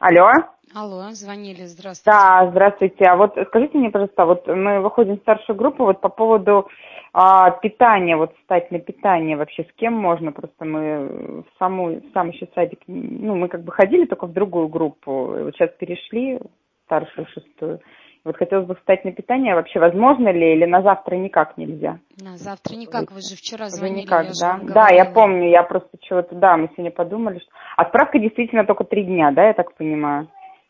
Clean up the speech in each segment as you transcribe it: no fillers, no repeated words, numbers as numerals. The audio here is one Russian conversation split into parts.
Алло. Алло, звонили, здравствуйте. Да, здравствуйте. А вот скажите мне, пожалуйста, вот мы выходим в старшую группу, вот по поводу питания, вот встать на питание вообще с кем можно? Просто мы сам еще садик, ну, мы как бы ходили только в другую группу, и вот сейчас перешли в старшую, шестую. Вот хотелось бы встать на питание, вообще возможно ли, или на завтра никак нельзя? На завтра никак, вы же вчера Уже звонили, никак, я же да? вам Да, я говорила. помню, я просто чего-то, да, мы сегодня подумали, что... А справка действительно только 3 дня, да, я так понимаю?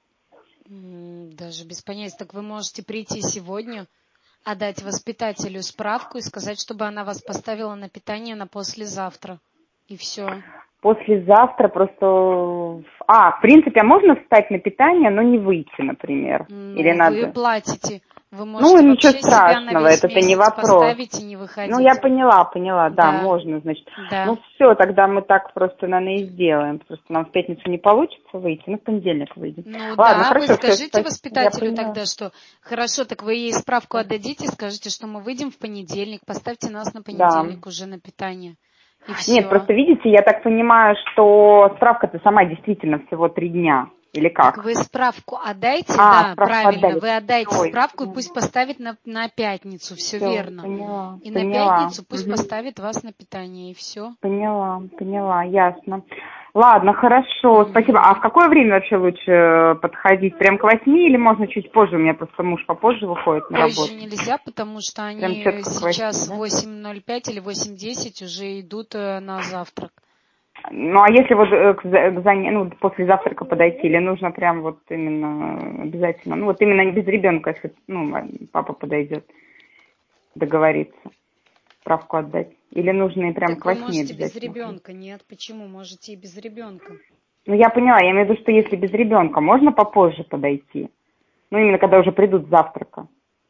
Даже без понятия. Так вы можете прийти сегодня, отдать воспитателю справку и сказать, чтобы она вас поставила на питание на послезавтра. И все. Послезавтра просто... в принципе, а можно встать на питание, но не выйти, например? Или Ну, вы надо... платите. Вы Ну, можете ничего вообще себя на страшного, весь это не месяц вопрос. поставить и не Ну, я выходить. поняла, да, Да, можно, значит. да. Ну, все, тогда мы так просто, наверное, и сделаем. Просто нам в пятницу не получится выйти, ну, в понедельник выйдем. Ну Ладно, да, вы хорошо, все, скажите я воспитателю поняла. тогда, что хорошо, так вы ей справку Да. отдадите, скажите, что мы выйдем в понедельник, поставьте нас на Да. понедельник уже на питание. И Нет, все. просто видите, я так понимаю, что справка-то сама действительно всего 3 дня. Или Так как? вы справку отдайте, да, Справку правильно, отдали. вы отдайте Ой, справку и пусть поставит на пятницу, все все, верно. поняла, И на поняла. пятницу пусть Мгм. поставит вас на питание, и все. Поняла, ясно. Ладно, хорошо, спасибо. А в какое время вообще лучше подходить? Прям к 8 или можно чуть позже? У меня просто муж попозже выходит на работу. Позже нельзя, потому что Прям они четко к 8, сейчас в да? 8:05 или 8:10 уже идут на завтрак. Ну, а если вот после завтрака подойти, или нужно прям вот именно обязательно, ну, вот именно без ребенка, если, папа подойдет, договориться, справку отдать? Или нужно и прям Так к вы 8 можете без обязательно? ребенка. Нет, почему? Можете и без ребенка. Ну, я поняла, я имею в виду, что если без ребенка, можно попозже подойти? Ну, именно когда уже придут с завтрака.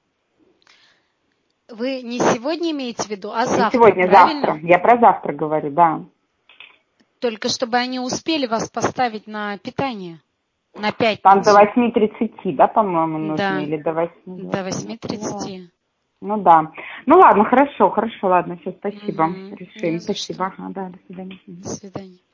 Вы не сегодня имеете в виду, а Не завтра, сегодня, завтра. правильно? Я про завтра говорю, да. Только чтобы они успели вас поставить на питание на Там до пятницу. 8:30, да, по-моему, нужно? Да, Или до 8? до Я поняла. 8:30. Ну да. Ну ладно, хорошо, ладно, все, спасибо. Угу. Не Решим. за что. Спасибо. Ага, да, до свидания. До свидания.